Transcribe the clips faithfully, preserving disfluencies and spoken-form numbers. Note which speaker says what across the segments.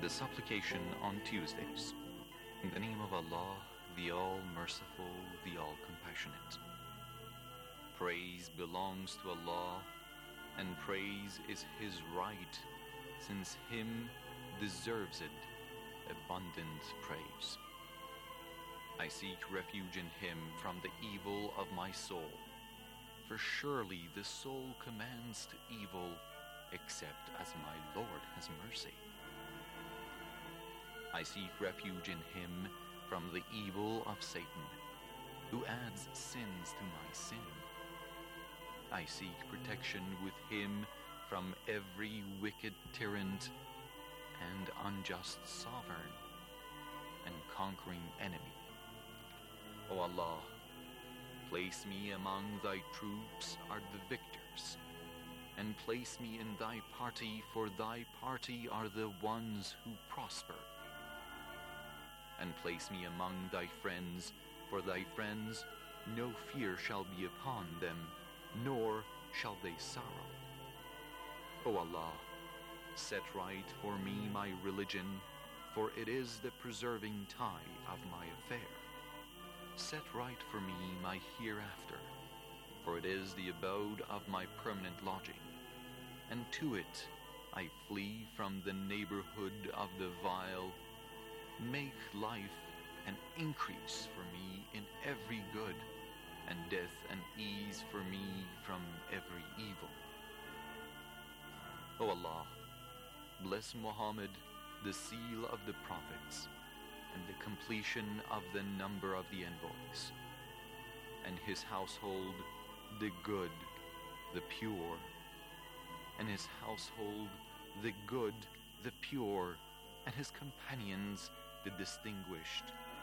Speaker 1: The supplication on Tuesdays. In the name of Allah, the All-Merciful, the All-Compassionate. Praise belongs to Allah, and praise is His right, since Him deserves it, abundant praise. I seek refuge in Him from the evil of my soul, for surely the soul commands to evil, except as my Lord has mercy. I seek refuge in Him from the evil of Satan, who adds sins to my sin. I seek protection with Him from every wicked tyrant and unjust sovereign and conquering enemy. O Allah, place me among Thy troops are the victors, and place me in Thy party, for Thy party are the ones who prosper. And place me among Thy friends, for Thy friends no fear shall be upon them, nor shall they sorrow. O Allah, set right for me my religion, for it is the preserving tie of my affair. Set right for me my hereafter, for it is the abode of my permanent lodging, and to it I flee from the neighborhood of the vile. Make life an increase for me in every good, and death an ease for me from every evil. O Allah, bless Muhammad, the seal of the prophets, and the completion of the number of the envoys, and his household, the good, the pure, and his household, the good, the pure, and his companions, the distinguished.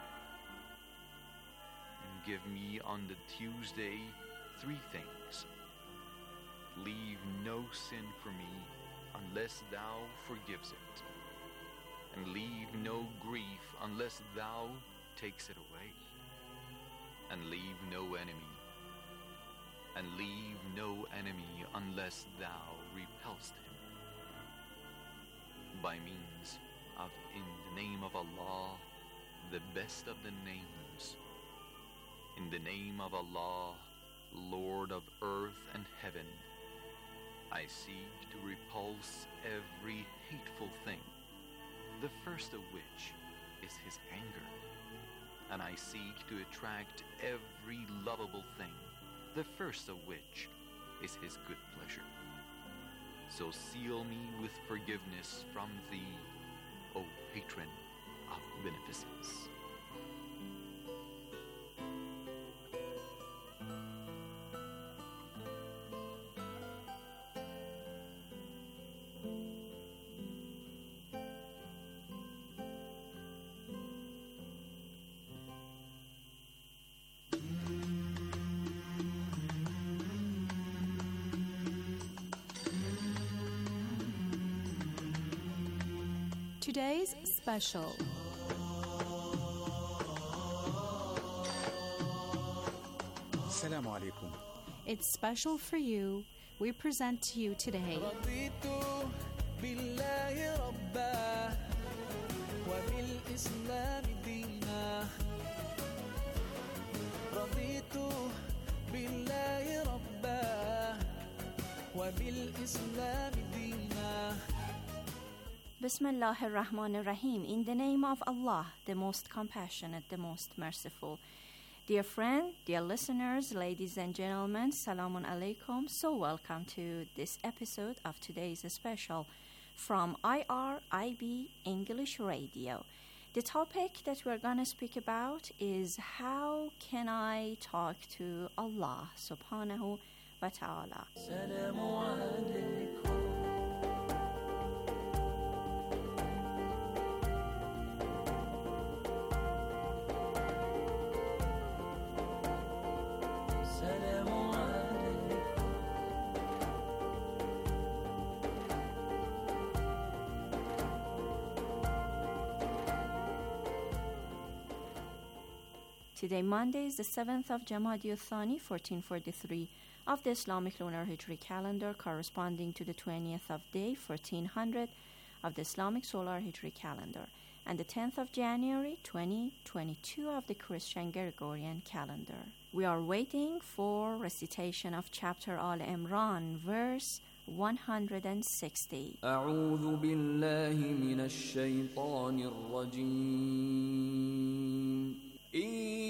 Speaker 1: And give me on the Tuesday three things. Leave no sin for me unless Thou forgives it, and leave no grief unless Thou takes it away, and leave no enemy, and leave no enemy unless Thou repelst him. By means of in the name of Allah, the best of the names. In the name of Allah, Lord of earth and heaven, I seek to repulse every hateful thing, the first of which is His anger, and I seek to attract every lovable thing, the first of which is His good pleasure. So seal me with forgiveness from Thee, O Patron of Beneficence.
Speaker 2: Today's special.
Speaker 3: Assalamu alaikum.
Speaker 2: It's special for you. We present to you today.
Speaker 4: رضيت بالله ربا وبالإسلام دينا رضيت بالله ربا وبالإسلام دينا
Speaker 5: Bismillah ar-Rahman ar-Rahim. In the name of Allah, the most compassionate, the most merciful. Dear friend, dear listeners, ladies and gentlemen, Salamun Alaikum. So welcome to this episode of today's special from I R I B English Radio. The topic that we're going to speak about is how can I talk to Allah subhanahu wa ta'ala.
Speaker 4: Salamu alaikum.
Speaker 5: Today, Monday, is the seventh of Jamadi Thani, fourteen forty-three of the Islamic Lunar Hijri calendar, corresponding to the twentieth of Day, fourteen hundred of the Islamic Solar Hijri calendar and the tenth of January twenty twenty-two of the Christian Gregorian calendar. We are waiting for recitation of chapter Al Imran, verse one hundred sixty.
Speaker 4: أعوذ بالله من الشيطان الرجيم إن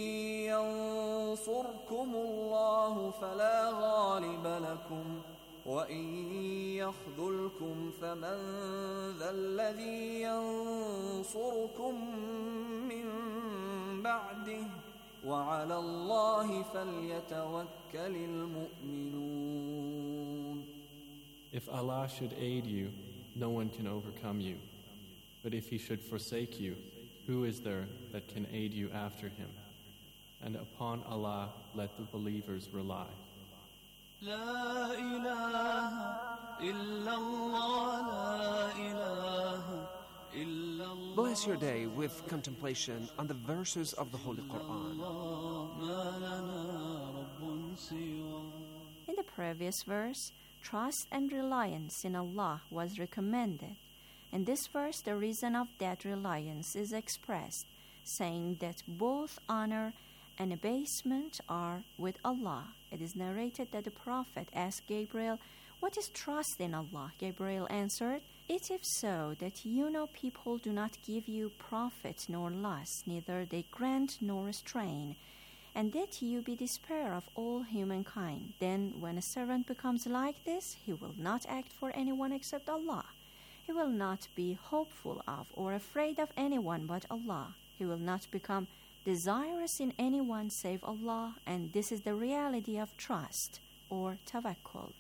Speaker 4: ينصركم الله فلا غالب لكم وإن يخذلكم فمن ذا الذي ينصركم من بعده وعلى الله فليتوكل المؤمنون.
Speaker 6: If Allah should aid you, no one can overcome you. But if He should forsake you, who is there that can aid you after Him? And upon Allah let the believers rely.
Speaker 4: لا إله إلا الله لا إله إلا الله.
Speaker 7: Bless your day with contemplation on the verses of the Holy Quran.
Speaker 4: ما لنا رب سواه.
Speaker 5: In the previous verse, trust and reliance in Allah was recommended. In this verse, the reason of that reliance is expressed, saying that both honor and abasement are with Allah. It is narrated that the Prophet asked Gabriel, "What is trust in Allah?" Gabriel answered, "It is so that you know people do not give you profit nor loss, neither they grant nor restrain, and that you be despair of all humankind. Then when a servant becomes like this, he will not act for anyone except Allah. He will not be hopeful of or afraid of anyone but Allah. He will not become desirous in anyone save Allah, and this is the reality of trust or tawakkul."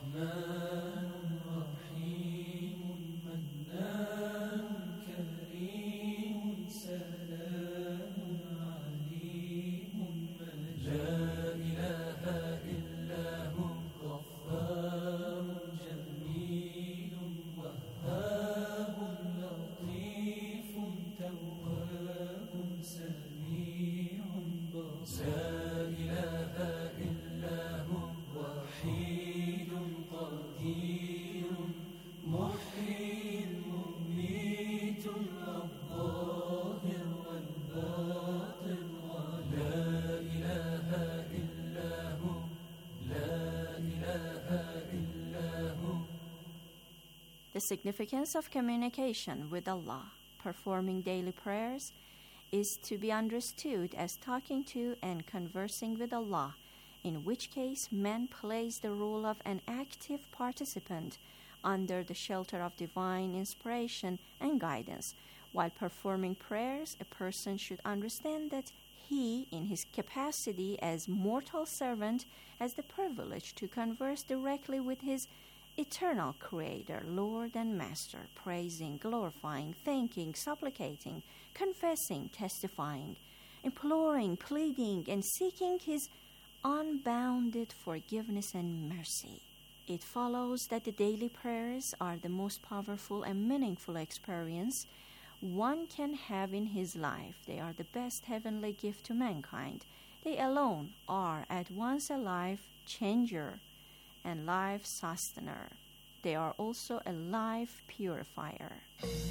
Speaker 5: The significance of communication with Allah, performing daily prayers, is to be understood as talking to and conversing with Allah, in which case man plays the role of an active participant under the shelter of divine inspiration and guidance. While performing prayers, a person should understand that he, in his capacity as mortal servant, has the privilege to converse directly with his eternal Creator, Lord and Master, praising, glorifying, thanking, supplicating, confessing, testifying, imploring, pleading, and seeking His unbounded forgiveness and mercy. It follows that the daily prayers are the most powerful and meaningful experience one can have in his life. They are the best heavenly gift to mankind. They alone are at once a life changer and life sustainer. They are also a life purifier.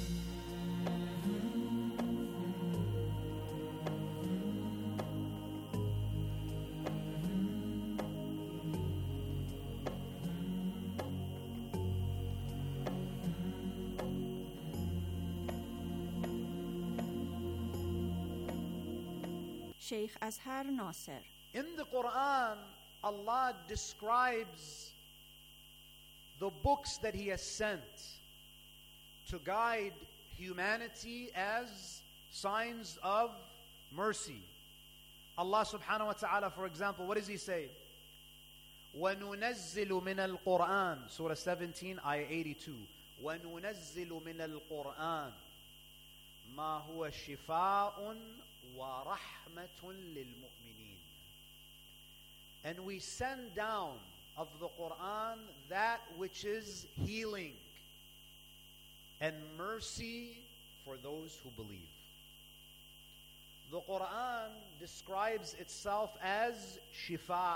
Speaker 5: Sheikh Azhar Nasser.
Speaker 8: In the Quran, Allah describes the books that He has sent to guide humanity as signs of mercy. Allah subhanahu wa ta'ala, for example, what does He say? وَنُنَزِّلُ مِنَ الْقُرْآنِ Surah seventeen, Ayah eighty-two. وَنُنَزِّلُ مِنَ الْقُرْآنِ مَا هُوَ شِفَاءٌ وَرَحْمَةٌ لِلْمُؤْمِنِينَ. And we send down of the Quran that which is healing and mercy for those who believe. The Quran describes itself as shifa,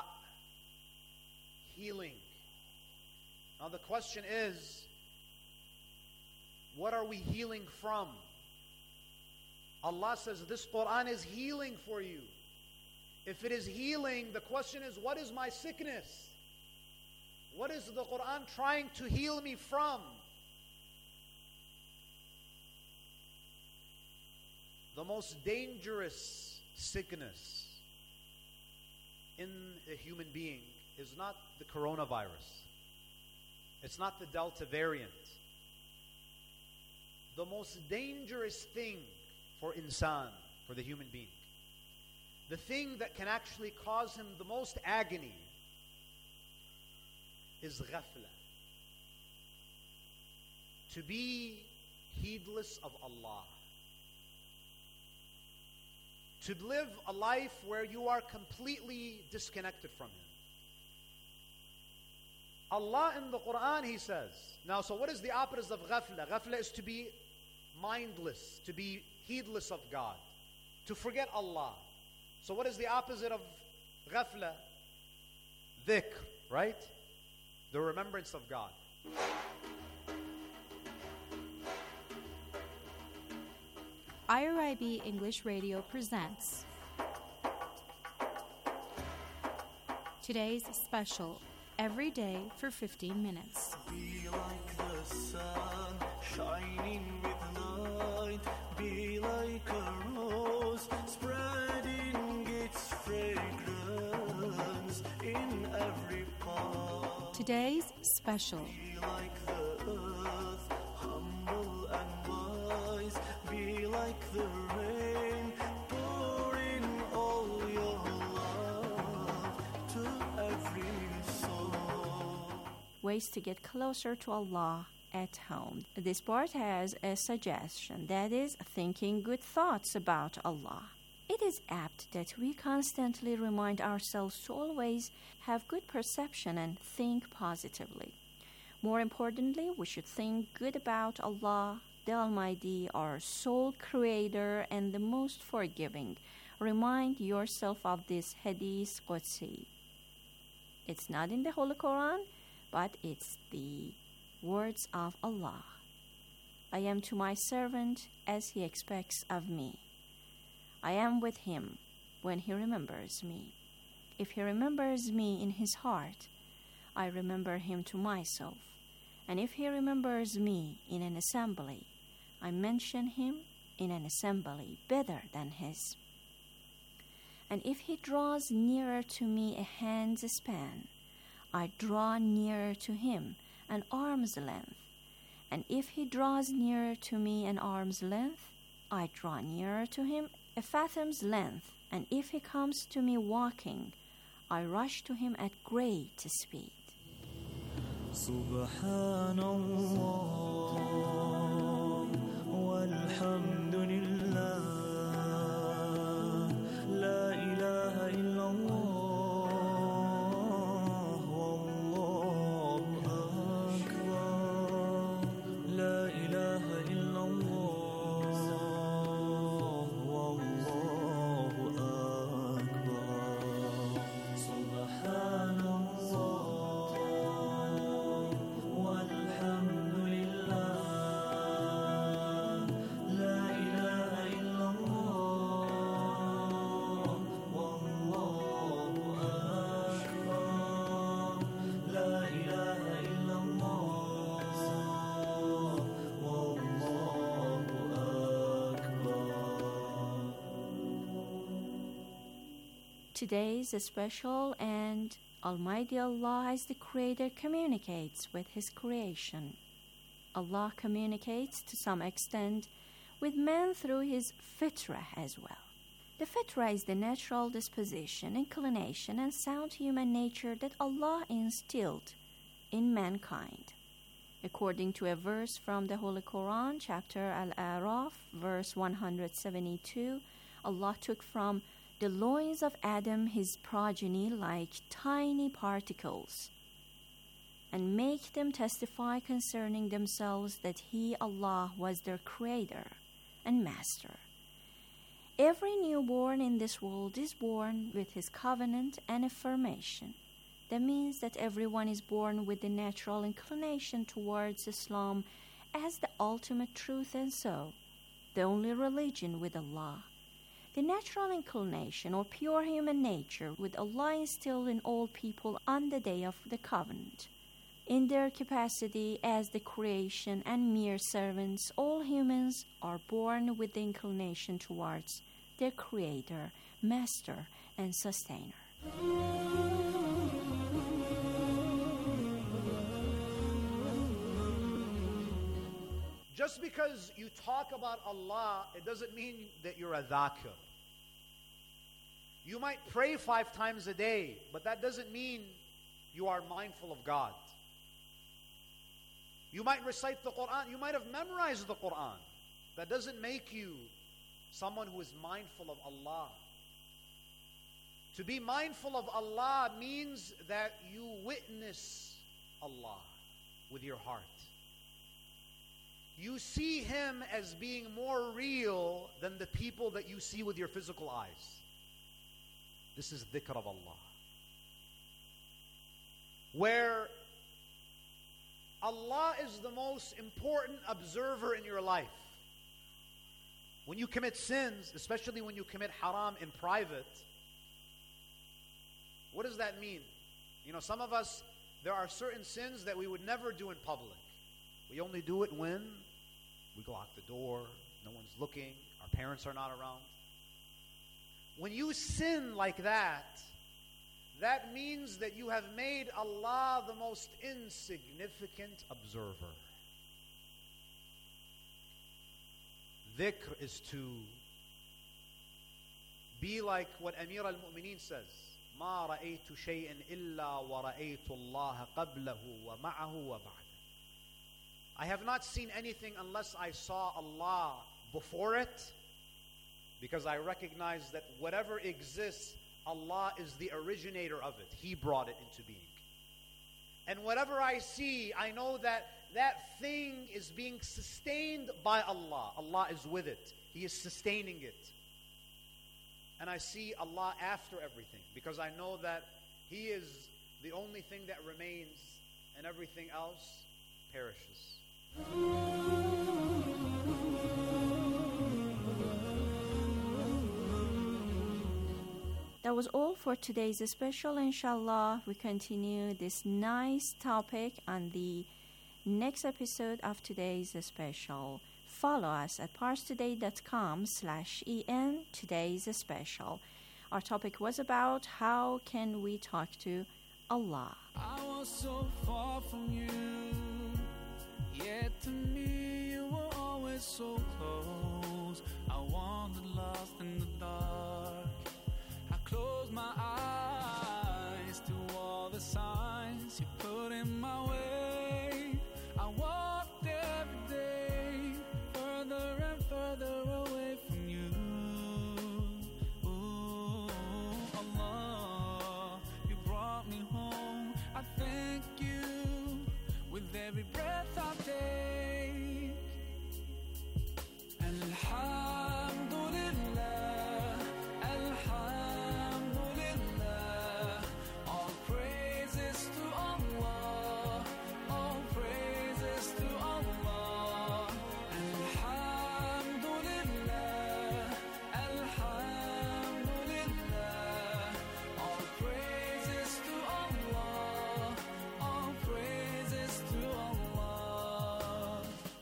Speaker 8: healing. Now the question is, What are we healing from? Allah says this Quran is healing for you. If it is healing, the question is, what is my sickness? What is the Quran trying to heal me from? The most dangerous sickness in a human being is not the coronavirus. It's not the Delta variant. The most dangerous thing for insan, for the human being, the thing that can actually cause him the most agony, is ghafla. To be heedless of Allah. To live a life where you are completely disconnected from Him. Allah in the Quran, He says. Now, so what is the opposite of ghafla? Ghafla is to be mindless, to be heedless of God, to forget Allah. So what is the opposite of ghafla? Dhikr, right? The remembrance of God.
Speaker 2: I R I B English Radio presents today's special, Every Day for fifteen minutes.
Speaker 4: Be like the sun, shining with light. Be like a rose, spreading its fragrance in every part.
Speaker 2: Today's special.
Speaker 4: Be like the earth, humble and wise. Be like the rain, pour in all your love to every soul.
Speaker 5: Ways to get closer to Allah at home. This part has a suggestion, that is, thinking good thoughts about Allah. It is apt that we constantly remind ourselves to always have good perception and think positively. More importantly, we should think good about Allah, the Almighty, our sole Creator and the most forgiving. Remind yourself of this Hadith Qudsi. It's not in the Holy Quran, but it's the words of Allah. I am to my servant as he expects of me. I am with him when he remembers me. If he remembers me in his heart, I remember him to myself. And if he remembers me in an assembly, I mention him in an assembly better than his. And if he draws nearer to me a hand's span, I draw nearer to him an arm's length. And if he draws nearer to me an arm's length, I draw nearer to him a fathom's length. And if he comes to me walking, I rush to him at great speed.
Speaker 4: Subhanallah, walhamdulillah, la ilaha illallah.
Speaker 5: Today is special, and Almighty Allah as the Creator communicates with His creation. Allah communicates to some extent with man through His fitrah as well. The fitrah is the natural disposition, inclination, and sound human nature that Allah instilled in mankind. According to a verse from the Holy Quran, chapter Al-A'raf, verse one hundred seventy-two, Allah took from the loins of Adam his progeny like tiny particles, and make them testify concerning themselves that He, Allah, was their Creator and Master. Every newborn in this world is born with His covenant and affirmation. That means that everyone is born with the natural inclination towards Islam as the ultimate truth, and so the only religion with Allah. The natural inclination or pure human nature with Allah instilled in all people on the day of the covenant. In their capacity as the creation and mere servants, all humans are born with the inclination towards their Creator, Master, and Sustainer.
Speaker 8: Just because you talk about Allah, it doesn't mean that you're a dhakir. You might pray five times a day, but that doesn't mean you are mindful of God. You might recite the Quran, you might have memorized the Quran. That doesn't make you someone who is mindful of Allah. To be mindful of Allah means that you witness Allah with your heart. You see Him as being more real than the people that you see with your physical eyes. This is dhikr of Allah. Where Allah is the most important observer in your life. When you commit sins, especially when you commit haram in private, what does that mean? You know, some of us, there are certain sins that we would never do in public. We only do it when we go out the door, no one's looking, our parents are not around. When you sin like that, that means that you have made Allah the most insignificant observer. Dhikr is to be like what Amir al-Mu'mineen says, مَا رَأَيْتُ شَيْءٍ إِلَّا وَرَأَيْتُ اللَّهَ قَبْلَهُ وَمَعَهُ وَبَعْدَهُ. I have not seen anything unless I saw Allah before it, because I recognize that whatever exists, Allah is the originator of it. He brought it into being. And whatever I see, I know that that thing is being sustained by Allah. Allah is with it. He is sustaining it. And I see Allah after everything, because I know that He is the only thing that remains and everything else perishes.
Speaker 5: That was all for today's special. Inshallah, we continue this nice topic on the next episode of today's special. Follow us at parstoday.com slash en today's special. Our topic was about how can we talk to Allah.
Speaker 4: I was so far from you, yet to me you were always so close. I wandered lost in the dark. I closed my eyes to all the signs you put in my way. I walked every day further and further away from you. Ooh, Allah, you brought me home. I thank you with every breath I take. Alhamdulillah, Alhamdulillah, all praises to Allah, all praises to Allah. Alhamdulillah, Alhamdulillah, all praises to Allah, all praises to Allah.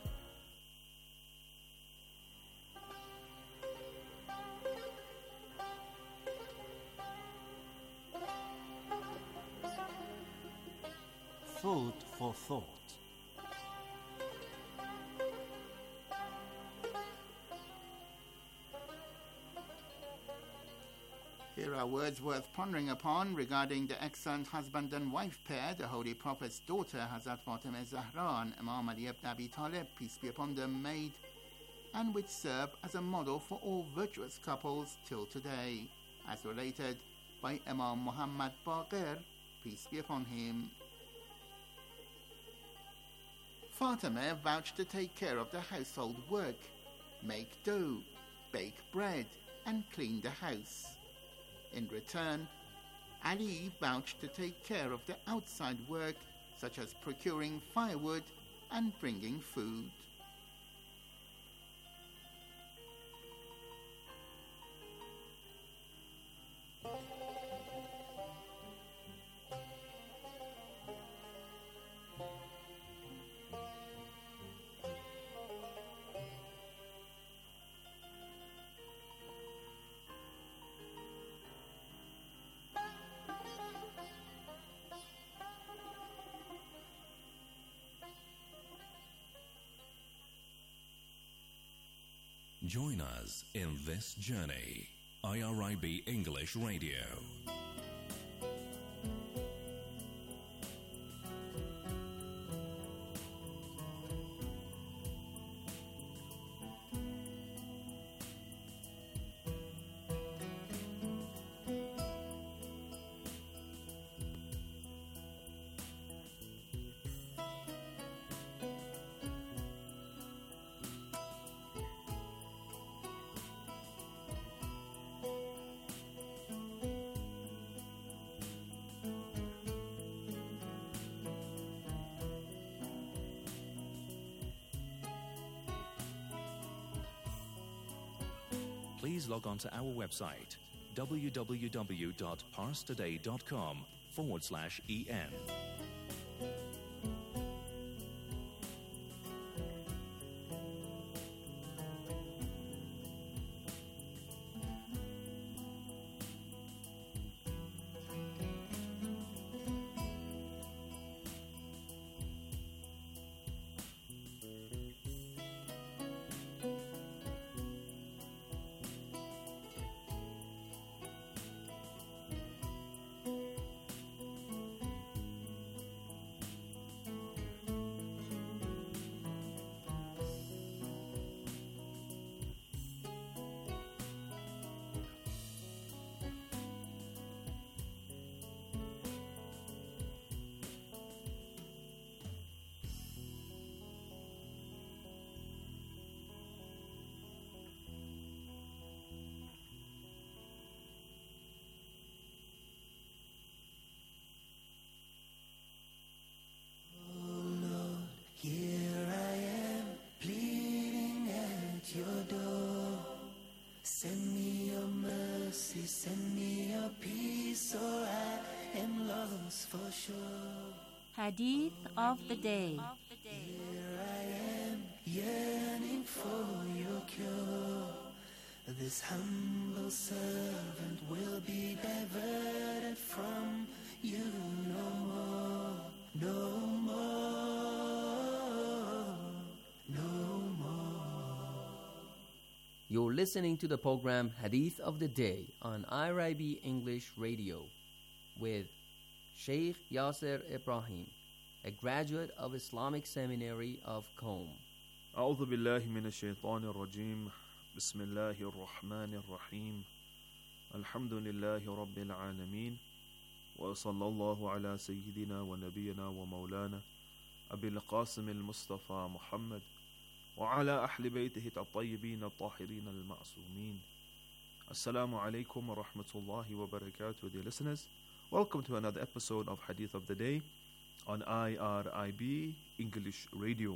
Speaker 9: Food for thought. Here are words worth pondering upon regarding the excellent husband and wife pair the Holy Prophet's daughter Hazrat Fatima Zahra and Imam Ali ibn Abi Talib, peace be upon them, made, and which serve as a model for all virtuous couples till today, as related by Imam Muhammad Baqir, peace be upon him. Fatima vouched to take care of the household work, make dough, bake bread, and clean the house. In return, Ali vouched to take care of the outside work, such as procuring firewood and bringing food.
Speaker 10: Join us in this journey. I R I B English Radio.
Speaker 11: Please log on to our website, www.parstoday.com forward slash EN.
Speaker 12: Send me a peace, or I am lost for sure.
Speaker 5: Hadith of the day.
Speaker 12: Here I am, yearning for your cure. This humble servant will be diverted from you no more, no more, no more.
Speaker 13: You're listening to the program Hadith of the Day on I R I B English Radio with Sheikh Yasser Ibrahim, a graduate of Islamic Seminary of Qom.
Speaker 14: أعوذ بالله من الشيطان الرجيم بسم الله الرحمن الرحيم الحمد لله رب العالمين وصلى الله على سيدنا ونبينا ومولانا أبي القاسم المصطفى محمد وعلى أهل بيته الطيبين الطاهرين المعصومين. Assalamu alaikum wa rahmatullahi wa barakatuh, dear listeners. Welcome to another episode of Hadith of the Day on I R I B English Radio.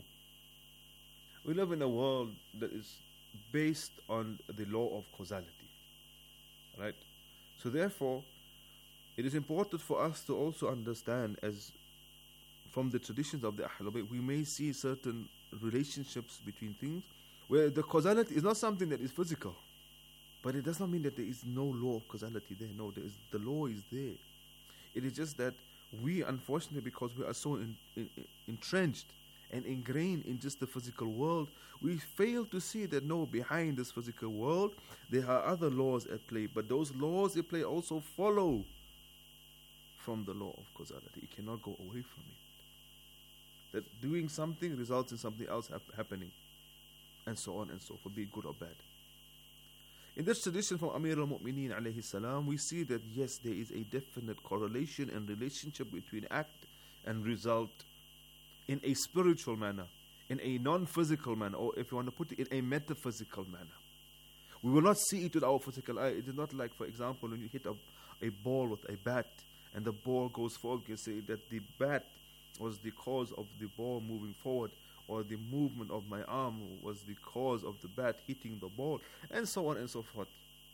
Speaker 14: We live in a world that is based on the law of causality, right? So therefore, it is important for us to also understand, as from the traditions of the Ahlul Bayt, we may see certain relationships between things where the causality is not something that is physical, but it does not mean that there is no law of causality there. No, there is, the law is there. It is just that we, unfortunately, because we are so in, in, entrenched and ingrained in just the physical world, we fail to see that no, behind this physical world there are other laws at play, but those laws at play also follow from the law of causality. You cannot go away from it. That doing something results in something else hap- happening, and so on and so forth, be it good or bad. In this tradition from Amir al-Mu'mineen alayhi salam, we see that yes, there is a definite correlation and relationship between act and result in a spiritual manner, in a non-physical manner, or if you want to put it, in a metaphysical manner. We will not see it with our physical eye. It is not like, for example, when you hit a, a ball with a bat and the ball goes forward, you can say that the bat was the cause of the ball moving forward, or the movement of my arm was the cause of the bat hitting the ball, and so on and so forth.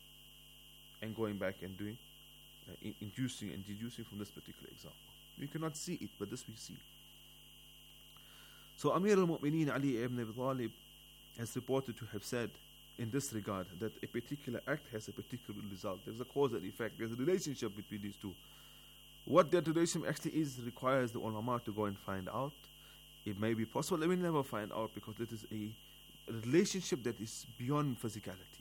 Speaker 14: And going back and doing, uh, in- inducing and deducing from this particular example. We cannot see it, but this we see. So Amir al-Mu'mineen Ali ibn Abi Talib has reported to have said in this regard that a particular act has a particular result. There's a cause and effect. There's a relationship between these two. What that relationship actually is requires the ulama to go and find out. It may be possible, they will never find out, because it is a relationship that is beyond physicality.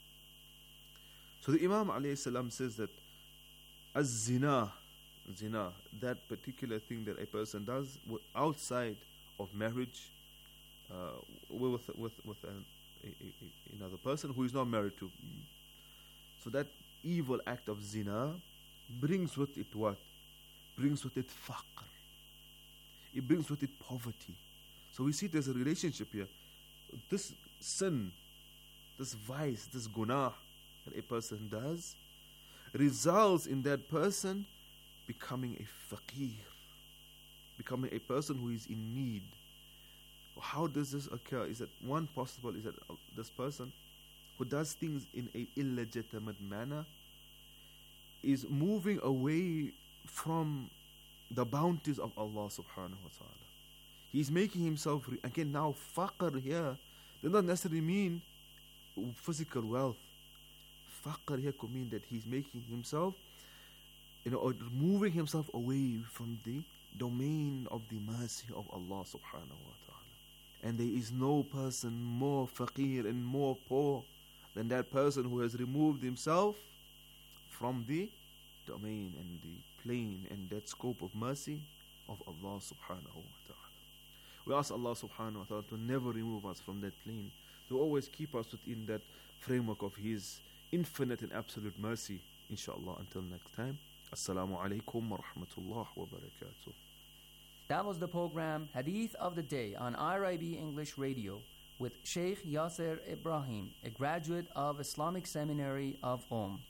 Speaker 14: So the Imam alayhi salam says that as zina, zina, that particular thing that a person does outside of marriage, uh, with with with an, a, a, another person who is not married to. So that evil act of zina brings with it what? Brings with it faqr. It brings with it poverty. So we see there's a relationship here. This sin, this vice, this gunah that a person does results in that person becoming a faqir, becoming a person who is in need. How does this occur? Is that one possible is that this person who does things in an illegitimate manner is moving away from the bounties of Allah subhanahu wa ta'ala. He's making himself, re- again now faqr here does not necessarily mean physical wealth. Faqr here could mean that he's making himself, you know, or moving himself away from the domain of the mercy of Allah subhanahu wa ta'ala. And there is no person more faqir and more poor than that person who has removed himself from the domain and the plane and that scope of mercy of Allah subhanahu wa ta'ala. We ask Allah subhanahu wa ta'ala to never remove us from that plane, to always keep us within that framework of His infinite and absolute mercy, inshallah. Until next time, Assalamu alaikum wa rahmatullah wa barakatuh.
Speaker 13: That was the program Hadith of the Day on I R I B English Radio with Sheikh Yasser Ibrahim, a graduate of Islamic Seminary of Qom.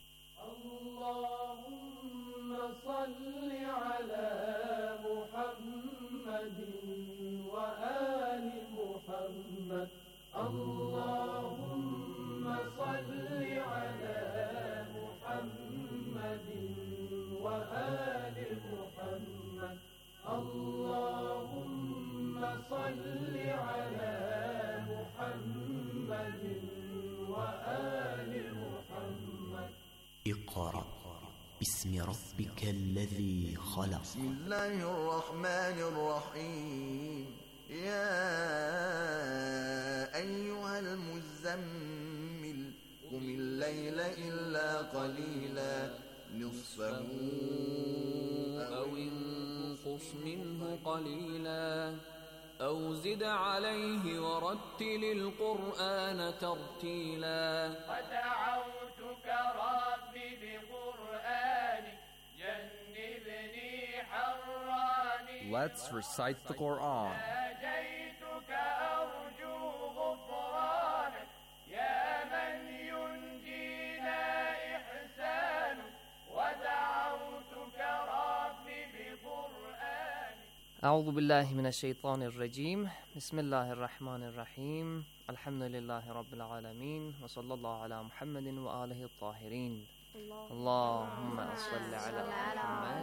Speaker 12: Allahumma salli ala Muhammadin wa ali Muhammad. Allahumma salli ala Muhammadin wa ali Muhammad. Allahumma salli ala Muhammadin wa ali Muhammad.
Speaker 15: اقرأ باسم ربك الذي خلق.
Speaker 16: بسم الله الرحمن الرحيم. يا أيها المزمل قم الليل إلا قليلا نصفه
Speaker 17: أو انقص منه قليلا أو زد عليه ورتل القرآن ترتيلا.
Speaker 12: ودعوتك ربي بقرآنك جنبني حراني.
Speaker 18: Let's recite the Quran.
Speaker 12: ناجيتك أرجو غفرانك يا من ينجينا إحسانك. ودعوتك ربي بقرآنك.
Speaker 19: أعوذ بالله من الشيطان الرجيم. بسم الله الرحمن الرحيم. الحمد لله رب العالمين وصلى الله على محمد وآله الطاهرين. اللهم صل على محمد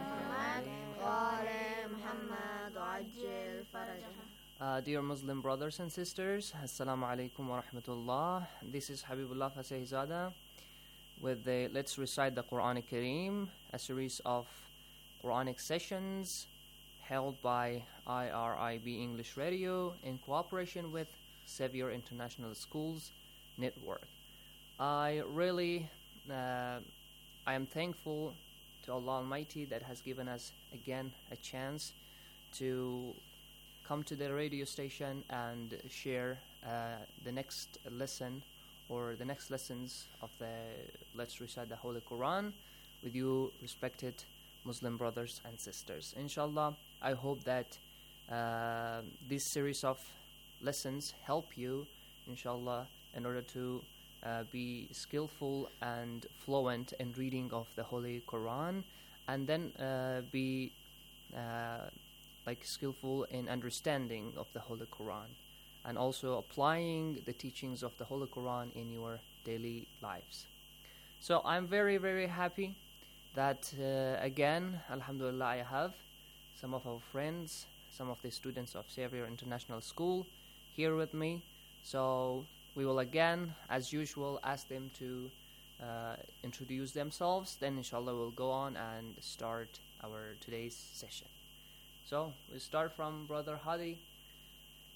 Speaker 19: وآل محمد وعجل فرجه. Uh, dear Muslim brothers and sisters, Assalamu alaikum wa rahmatullah. This is Habibullah Fasehzada with the Let's Recite the Quran Kareem, a series of Quranic sessions held by I R I B English Radio in cooperation with Sevier International Schools Network. I really, uh, I am thankful to Allah Almighty that has given us again a chance to come to the radio station and share uh, the next lesson or the next lessons of the Let's Recite the Holy Quran with you respected Muslim brothers and sisters. Inshallah, I hope that uh, this series of lessons help you, inshallah, in order to uh, be skillful and fluent in reading of the Holy Quran, and then uh, be uh, like skillful in understanding of the Holy Quran, and also applying the teachings of the Holy Quran in your daily lives. So I'm very, very happy that uh, again, alhamdulillah, I have some of our friends, some of the students of Sevier International School here with me. So we will again, as usual, ask them to uh, introduce themselves. Then inshallah we'll go on and start our today's session. So we'll start from Brother Hadi.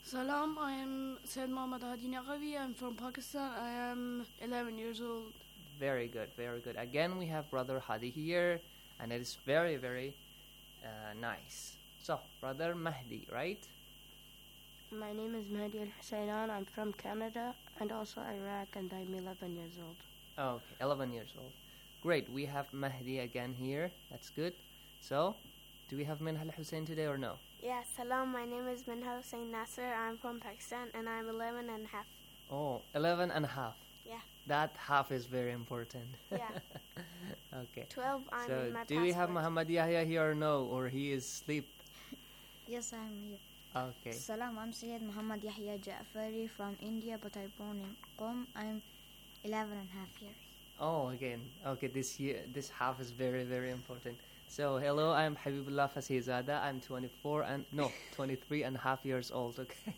Speaker 20: Salam, I am Said Mohammad Hadi Naqavi. I'm from Pakistan. I am eleven years old.
Speaker 19: Very good, very good. Again, we have Brother Hadi here, and it is very, very uh, nice. So, Brother Mahdi, right?
Speaker 21: My name is Mahdi Al-Husainan. I'm from Canada and also Iraq, and I'm eleven years old.
Speaker 19: Okay, eleven years old. Great, we have Mahdi again here. That's good. So, do we have Minha Al-Hussein today or no?
Speaker 22: Yeah, salam. My name is Minha Hussein Nasser. I'm from Pakistan, and I'm eleven and a half.
Speaker 19: Oh, eleven and a half.
Speaker 22: Yeah.
Speaker 19: That half is very important.
Speaker 22: Yeah.
Speaker 19: Okay.
Speaker 22: twelve, I'm
Speaker 19: so
Speaker 22: in my
Speaker 19: do we have
Speaker 22: passport.
Speaker 19: Muhammad Yahya here or no? Or he is asleep?
Speaker 23: Yes, I'm here.
Speaker 19: Okay.
Speaker 23: Salam, I'm Syed Muhammad Yahya Ja'fari from India, but I born in Qom. I'm eleven and a half years.
Speaker 19: Oh, again. Okay, this year, this half is very, very important. So, hello, I'm Habibullah Fasihzada. I'm twenty-four and, no, twenty-three and a half years old, okay?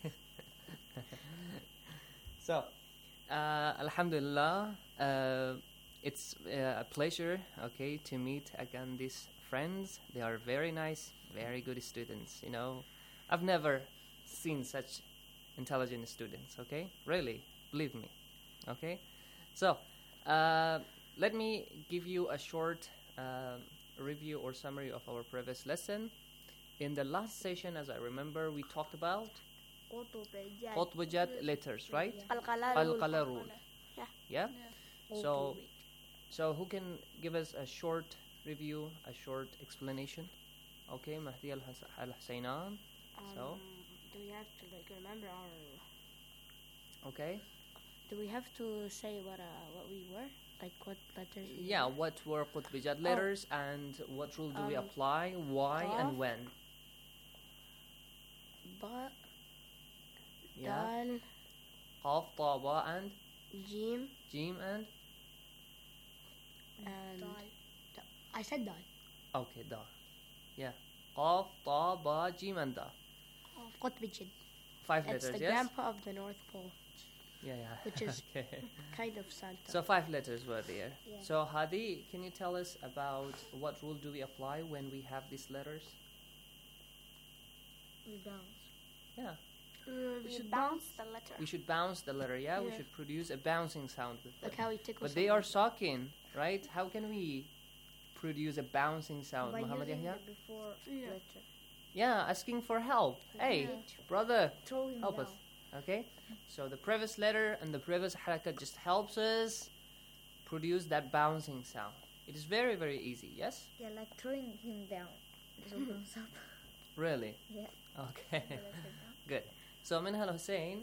Speaker 19: So, uh, Alhamdulillah, uh, it's uh, a pleasure, okay, to meet again these friends. They are very nice, very good students, you know. I've never seen such intelligent students, okay? Really, believe me, okay? So, uh, let me give you a short uh, review or summary of our previous lesson. In the last session, as I remember, we talked about Qutbujat letters, right? Al-Qala rule.
Speaker 22: Yeah.
Speaker 19: Yeah? So, so who can give us a short review, a short explanation? Okay, Mahdi Al-Husainan. So,
Speaker 21: Um, do we have to like remember our?
Speaker 19: okay.
Speaker 21: Do we have to say what uh what we were like what letters? we
Speaker 19: Yeah,
Speaker 21: were?
Speaker 19: what were Qutbujat
Speaker 21: Oh.
Speaker 19: letters and what rule do we
Speaker 21: Um,
Speaker 19: apply, why
Speaker 21: Qaf.
Speaker 19: and when?
Speaker 21: Ba,
Speaker 19: Yeah.
Speaker 21: Dal,
Speaker 19: Qaf, Ta, Ba and
Speaker 21: Jim,
Speaker 19: Jim and?
Speaker 21: and I said Dal.
Speaker 19: Okay, Da. Yeah. Qaf, Ta, Ba, Jim and Da.
Speaker 21: Qutbujat.
Speaker 19: Five
Speaker 21: It's
Speaker 19: letters,
Speaker 21: the
Speaker 19: yes?
Speaker 21: grandpa of the North Pole.
Speaker 19: Yeah, yeah.
Speaker 21: Which is
Speaker 19: okay.
Speaker 21: kind of Santa.
Speaker 19: So five letters were there.
Speaker 21: Yeah.
Speaker 19: So Hadi, can you tell us about what rule do we apply when we have these letters?
Speaker 21: We bounce.
Speaker 19: Yeah.
Speaker 22: Mm, we should bounce the letter.
Speaker 19: We should bounce the letter, yeah? We
Speaker 21: Yeah.
Speaker 19: should produce a bouncing sound with them.
Speaker 21: Like how we tickle
Speaker 19: But they are Sakin, right? How can we produce a bouncing sound,
Speaker 23: By
Speaker 19: Muhammad
Speaker 23: using
Speaker 19: Yahya?
Speaker 23: the before
Speaker 21: Yeah.
Speaker 23: letter.
Speaker 19: Yeah, asking for help. Hey,
Speaker 23: Yeah.
Speaker 19: brother,
Speaker 23: Throw him
Speaker 19: help
Speaker 23: down.
Speaker 19: us. Okay? So the previous letter and the previous harakat just helps us produce that bouncing sound. It is very, very easy, yes?
Speaker 23: Yeah, like throwing him down. So goes up.
Speaker 19: Really?
Speaker 23: Yeah.
Speaker 19: Okay.
Speaker 23: The letter down.
Speaker 19: Good. So Minhal Hussein,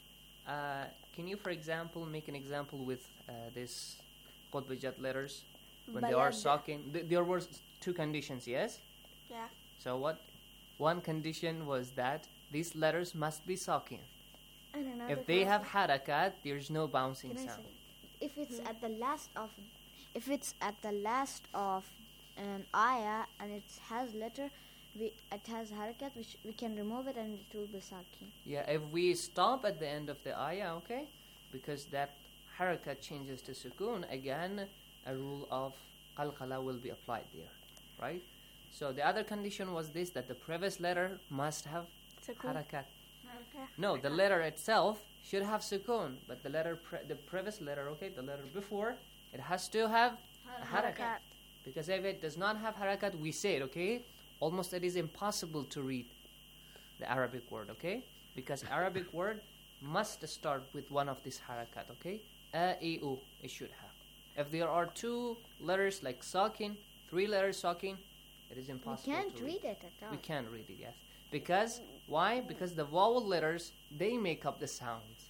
Speaker 19: uh, can you, for example, make an example with uh, this Qutbujat letters when they are
Speaker 22: Balad.
Speaker 19: sucking? Th- there were s- two conditions, yes?
Speaker 22: Yeah.
Speaker 19: So what? One condition was that these letters must be sucking.
Speaker 23: And another
Speaker 19: If they have
Speaker 23: question.
Speaker 19: harakat, there's no bouncing
Speaker 23: Can I
Speaker 19: sound.
Speaker 23: say, if it's at the last of, if it's at the last of an ayah and it has letter, we it has harakat, which we can remove it and it will be sakin.
Speaker 19: Yeah, if we stop at the end of the ayah, okay? Because that harakat changes to sukoon, again, a rule of qalqala will be applied there, right? So the other condition was this, that the previous letter must have
Speaker 22: Sukoon.
Speaker 19: harakat.
Speaker 22: Okay.
Speaker 19: No, the letter itself should have sukoon, but the letter, pre- the previous letter, okay, the letter before, it has to have a harakat.
Speaker 22: Harakat.
Speaker 19: Because if it does not have harakat, we say it, okay? Almost it is impossible to read the Arabic word, okay? Because Arabic word must start with one of these harakat, okay? A, E, U, it should have. If there are two letters like sakin, three letters sakin, it is
Speaker 23: We
Speaker 19: impossible
Speaker 23: can't
Speaker 19: to
Speaker 23: read it at all.
Speaker 19: We can't read it, yes. Because, why? Because the vowel letters, they make up the sounds.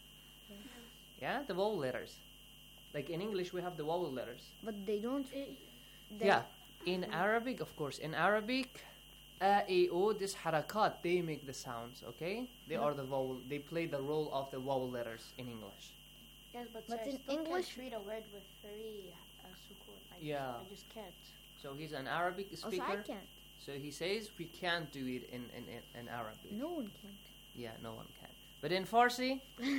Speaker 19: Yeah, the vowel letters. Like in English, we have the vowel letters.
Speaker 23: But they don't. They,
Speaker 19: Yeah, in Arabic, of course, in Arabic, a, e, o, this harakat, they make the sounds, okay? They are the vowel, they play the role of the vowel letters in English.
Speaker 21: Yes, but,
Speaker 23: But
Speaker 21: sir, I
Speaker 23: in
Speaker 21: still
Speaker 23: English-
Speaker 21: can't read a word with three uh, sukoon. I
Speaker 19: Yeah.
Speaker 21: Just, I just can't.
Speaker 19: So he's an Arabic
Speaker 23: Also,
Speaker 19: speaker.
Speaker 23: I can't.
Speaker 19: So he says we can't do it in, in, in, in Arabic.
Speaker 23: No one can.
Speaker 19: Yeah, no one can. But in Farsi,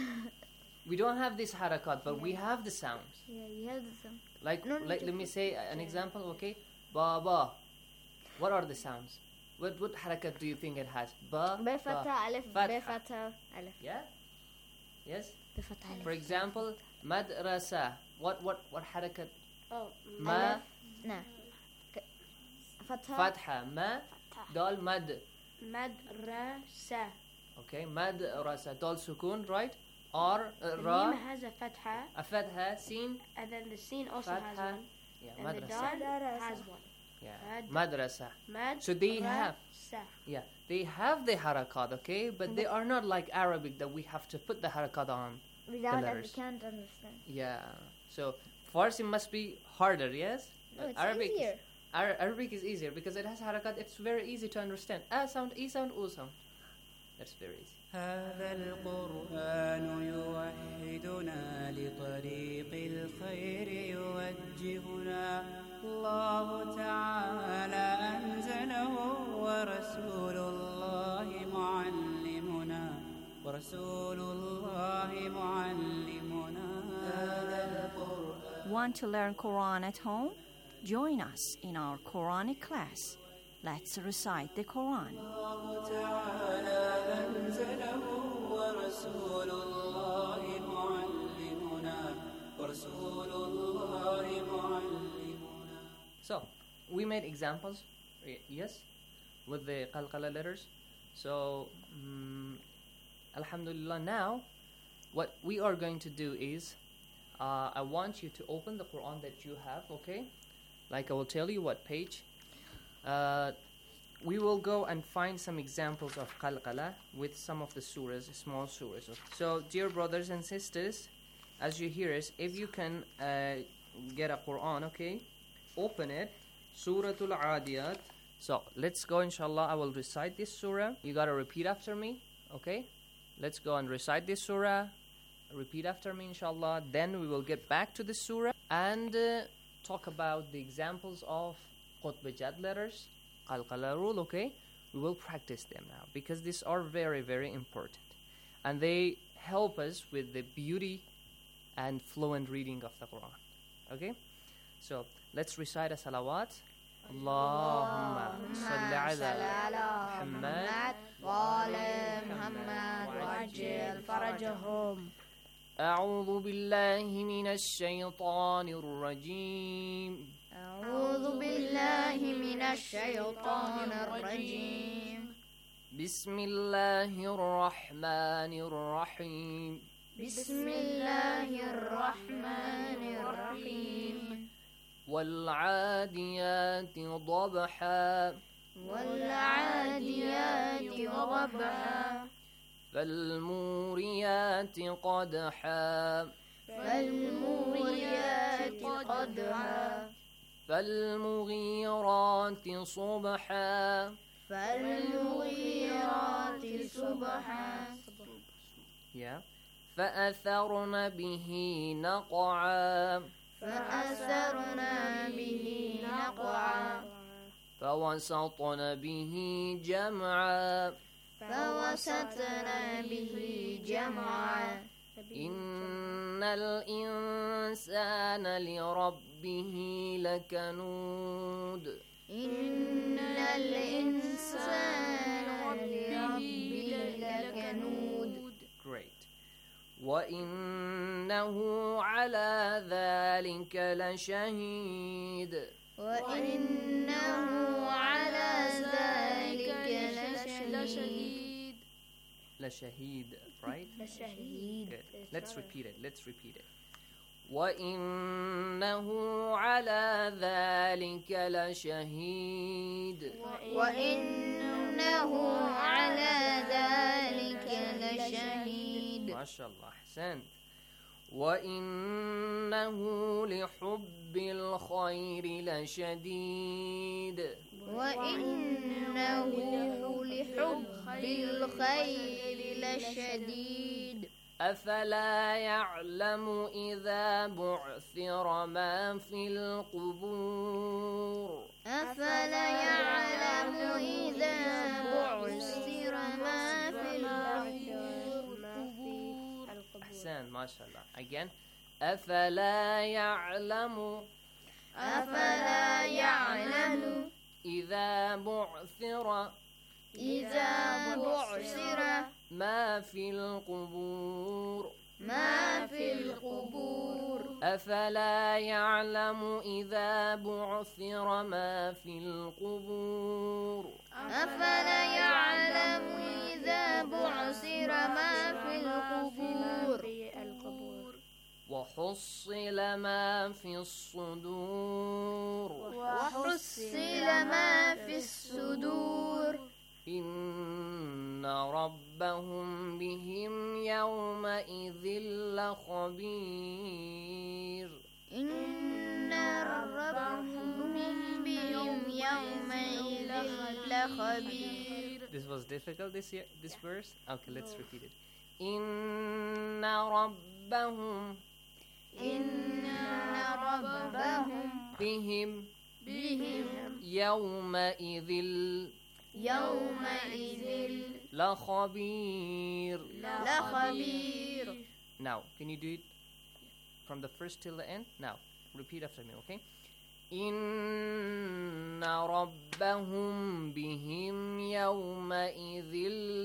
Speaker 19: we don't have this harakat, but we have the sounds.
Speaker 23: Yeah, you have the sound.
Speaker 19: Like,
Speaker 23: No, no,
Speaker 19: like
Speaker 23: just
Speaker 19: let me
Speaker 23: put-
Speaker 19: say an example, okay? Ba, ba. What are the sounds? What what harakat do you think it has? Ba,
Speaker 23: ب فتحة ألف ب
Speaker 19: Fatha.
Speaker 23: فتحة ألف.
Speaker 19: Yeah? Yes?
Speaker 23: بفتحة ألف.
Speaker 19: For example, madrasa. What what what harakat?
Speaker 23: Oh,
Speaker 19: Ma,
Speaker 23: ألف. نعم. ك- فتحة.
Speaker 19: fatha, ma, dal, mad.
Speaker 21: مدرسة.
Speaker 19: Okay, madrasa, dal sukun, right? Or uh,
Speaker 21: The
Speaker 19: ra,
Speaker 21: meme has a fatha,
Speaker 19: a fatha, sin.
Speaker 21: and then the sin also
Speaker 19: Fatha.
Speaker 21: has one.
Speaker 19: Yeah,
Speaker 21: and the
Speaker 19: madrasa.
Speaker 21: dal has one.
Speaker 19: Yeah,
Speaker 21: Mad-
Speaker 19: madrasa.
Speaker 21: Mad-
Speaker 19: So they have,
Speaker 21: Sa.
Speaker 19: yeah, they have the harakat, okay, but they are not like Arabic that we have to put the harakat on
Speaker 23: Without
Speaker 19: the
Speaker 23: that, we
Speaker 19: letters.
Speaker 23: can't understand.
Speaker 19: Yeah, so Farsi must be harder, yes?
Speaker 23: No,
Speaker 19: But
Speaker 23: it's
Speaker 19: Arabic
Speaker 23: easier.
Speaker 19: Is, Ar- Arabic is easier because it has harakat. It's very easy to understand. A sound, E sound, U sound. That's very easy.
Speaker 4: هذا القرآن يوحدنا لطريق الخير يوجهنا الله تعالى أنزله ورسول الله معلمنا ورسول الله معلمنا هذا القرآن.
Speaker 5: Want to learn Quran at home? Join us in our Quranic class. Let's recite the Quran.
Speaker 4: الله تعالى أنزله ورسول الله معلمنا ورسول الله معلمنا.
Speaker 19: So, we made examples, y- yes, with the qalqala letters. So, um, Alhamdulillah, now, what we are going to do is, uh, I want you to open the Quran that you have, okay? Like I will tell you what page. Uh, we will go and find some examples of qalqala with some of the surahs, small surahs. So, dear brothers and sisters, as you hear us, if you can uh, get a Quran, okay, open it, Suratul Adiyat. So, let's go, inshallah. I will recite this surah. You gotta repeat after me, okay? Let's go and recite this surah. Repeat after me, inshallah. Then we will get back to the surah and uh, talk about the examples of Qutb Jad letters, Qalqala rule, okay? We will practice them now because these are very, very important. And they help us with the beauty and fluent reading of the Quran. Okay? So, let's recite a salawat. Allahumma salli ala Muhammad
Speaker 23: wa ala Muhammad wajil farajahum.
Speaker 19: أعوذ بالله من الشيطان الرجيم
Speaker 23: أعوذ بالله من الشيطان الرجيم.
Speaker 19: بسم الله الرحمن الرحيم
Speaker 23: بسم الله الرحمن الرحيم.
Speaker 19: والعاديات ضبحا
Speaker 23: والعاديات ضبحا.
Speaker 19: فالموريات قدحا
Speaker 23: فالموريات قدحا.
Speaker 19: فالمغيرات صبحا
Speaker 23: فالمغيرات صبحا.
Speaker 19: yeah. فأثرن به نقعا
Speaker 23: فأثرن به نقعا.
Speaker 19: فوسطن به جمعا
Speaker 23: فوسطن به جمعا.
Speaker 19: إن الإنسان لربه لكنود
Speaker 23: إن الإنسان لربه لكنود.
Speaker 19: Great. وإنه على ذلك لشهيد
Speaker 23: وإنه على ذلك لشهيد.
Speaker 19: لشهيد, right?
Speaker 23: لشهيد.
Speaker 19: Good. Let's repeat it. Let's repeat it. وإنه على ذلك لشهيد
Speaker 23: وإنه على ذلك لشهيد.
Speaker 19: ما شاء الله, أحسنت. وإنه لحب الخير لشديد
Speaker 23: وإنه لحب الخير لشديد.
Speaker 19: أفلا يعلم إذا بعثر ما في القبور
Speaker 23: أفلا يعلم إذا بعثر ما في القبور.
Speaker 19: أحسن, ما شاء الله. Again. أفلا يعلم
Speaker 23: أفلا يعلم
Speaker 19: إذا بعثر
Speaker 23: إذا بعثر
Speaker 19: ما في القبور
Speaker 23: ما في القبور
Speaker 19: أفلا يعلم إذا بعثر ما في القبور
Speaker 23: أفلا يعلم إذا بعثر ما في القبور
Speaker 19: وحصل ما في الصدور
Speaker 23: وحصل ما في الصدور
Speaker 19: إن ربهم بهم يومئذ لخبير
Speaker 23: إن ربهم بهم يومئذ لخبير.
Speaker 19: This was difficult this year, this verse? Okay, let's repeat it. إن ربهم
Speaker 23: إن ربهم
Speaker 19: بهم
Speaker 23: بهم
Speaker 19: يومئذ
Speaker 23: يومئذ
Speaker 19: لخبير
Speaker 23: لخبير.
Speaker 19: Now, can you do it from the first till the end? Now, repeat after me, okay? إن ربهم بهم يومئذ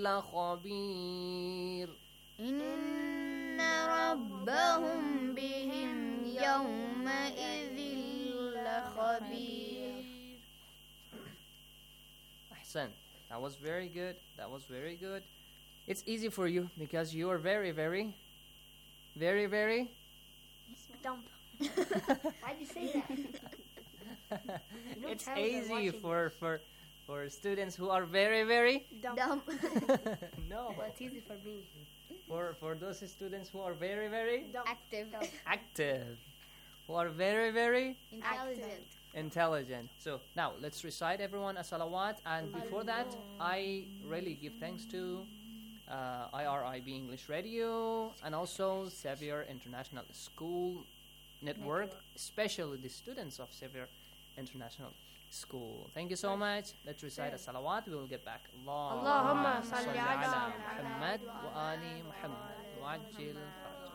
Speaker 19: لخبير
Speaker 23: إن ربهم بهم يومئذ لخبير.
Speaker 19: Ahsan. That was very good. That was very good. It's easy for you because you are very, very, very, very
Speaker 23: dumb. Why'd you say that? You
Speaker 19: it's easy for, for for students who are very, very
Speaker 23: dumb. dumb.
Speaker 19: No.
Speaker 23: Well, it's easy for me.
Speaker 19: For for those students who are very, very
Speaker 23: dumb. active,
Speaker 19: active, who are very, very
Speaker 23: intelligent.
Speaker 19: Intelligent. So now let's recite everyone a salawat, and before that I really give thanks to uh, I R I B English Radio and also Xavier International School Network, Network, especially the students of Xavier International School. Thank you so much. Let's recite a salawat. We will get back.
Speaker 23: Allahumma salli ala
Speaker 19: Muhammad wa ali Muhammad wa'ajjil faraj.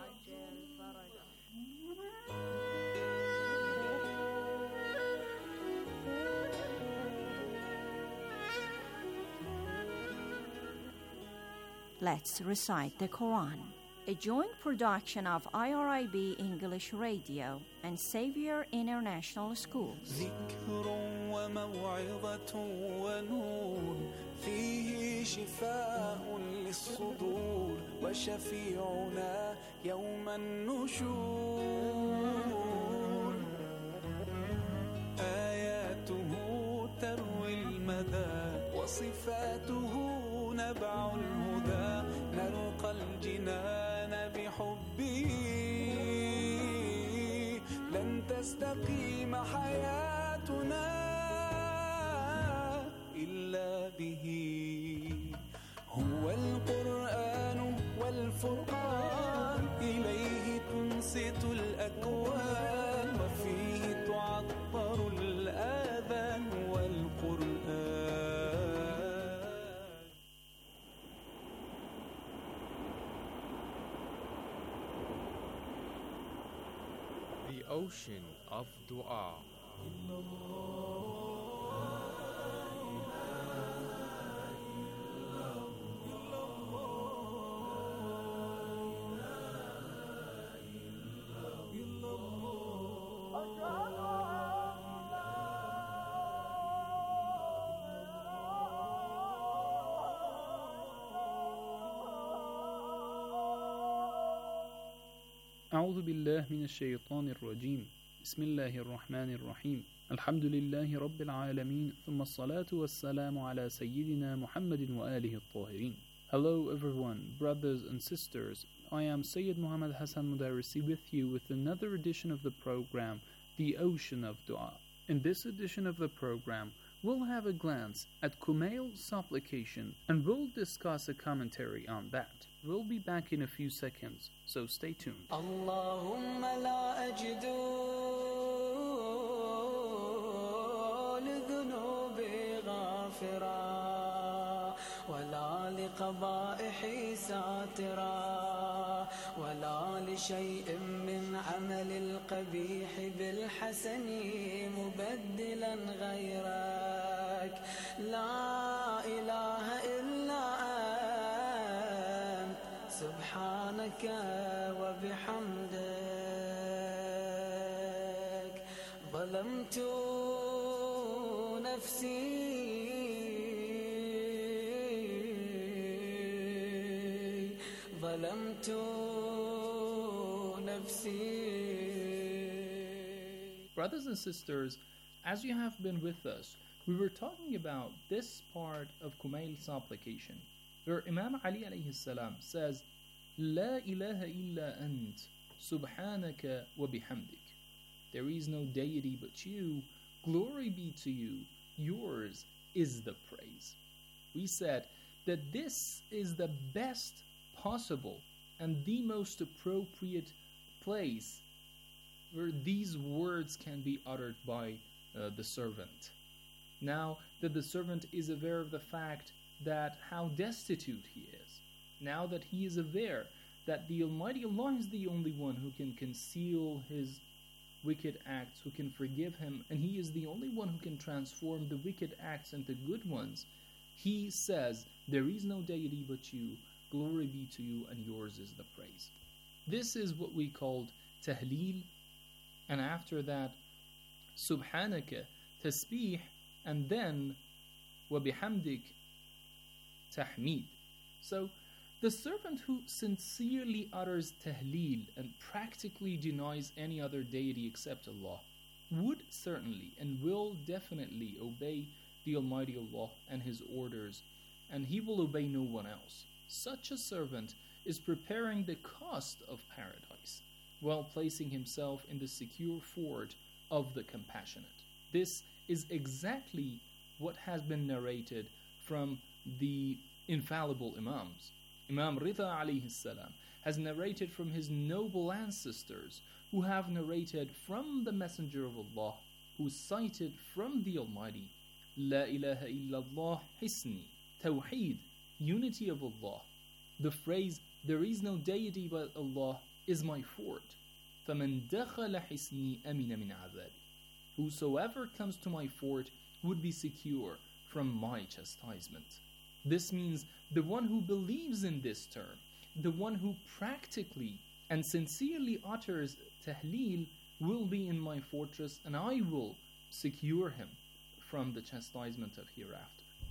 Speaker 5: Let's recite the Quran, a joint production of I R I B English Radio and Xavier International School.
Speaker 4: ذكر وموعظة ونور فيه شفاء للصدور وشفيعنا يوم النشور آياته تروي المدى وصفاته نبع الهدى نلقى الجنان بحبه لن تستقيم حياتنا إلا به هو القرآن والفرقان إليه تنصت الأكوان وفيه تعطر الآذان والقرآن.
Speaker 18: The ocean of dua.
Speaker 1: أعوذ بالله من الشيطان الرجيم. بسم الله الرحمن الرحيم. الحمد لله رب العالمين ثم الصلاة والسلام على سيدنا محمد وآله الطاهرين. Hello everyone, brothers and sisters. I am Sayyid Muhammad Hassan Mudarrisi with you with another edition of the program, The Ocean of Dua. In this edition of the program, we'll have a glance at Kumail's supplication and we'll discuss a commentary on that. We'll be back in a few seconds, so stay tuned.
Speaker 12: Allahumma la ajdu lidhunubi ghafira wala liqaba'ihi satira wala li shay'in min 'amali al-qabih bil hasani mubaddilan ghayra لك لا إله إلا أنت سبحانك وبحمدك ظلمت نفسي ظلمت نفسي.
Speaker 1: Brothers and sisters, as you have been with us, we were talking about this part of Kumail's supplication, where Imam Ali alayhi salam says, La ilaha illa ant, subhanaka wa bihamdik. There is no deity but you, glory be to you, yours is the praise. We said that this is the best possible and the most appropriate place where these words can be uttered by uh, the servant. Now that the servant is aware of the fact that how destitute he is, now that he is aware that the Almighty Allah is the only one who can conceal his wicked acts, who can forgive him, and he is the only one who can transform the wicked acts into good ones, he says, there is no deity but you, glory be to you, and yours is the praise. This is what we called tahleel, and after that, subhanaka, tasbih, and then wa bihamdik, tahmeed. So, the servant who sincerely utters tahleel and practically denies any other deity except Allah would certainly and will definitely obey the Almighty Allah and His orders, and he will obey no one else. Such a servant is preparing the cost of paradise while placing himself in the secure fort of the compassionate. This is exactly what has been narrated from the infallible Imams. Imam Rida alayhi salam has narrated from his noble ancestors who have narrated from the Messenger of Allah, who cited from the Almighty, La ilaha illallah hisni, Tawheed, unity of Allah. The phrase, there is no deity but Allah, is my fort. فَمَنْ دَخَلَ حِسْنِي أَمِنَ مِنْ عَذَابِ. Whosoever comes to my fort would be secure from my chastisement. This means the one who believes in this term, the one who practically and sincerely utters tahleel, will be in my fortress, and I will secure him from the chastisement of hereafter.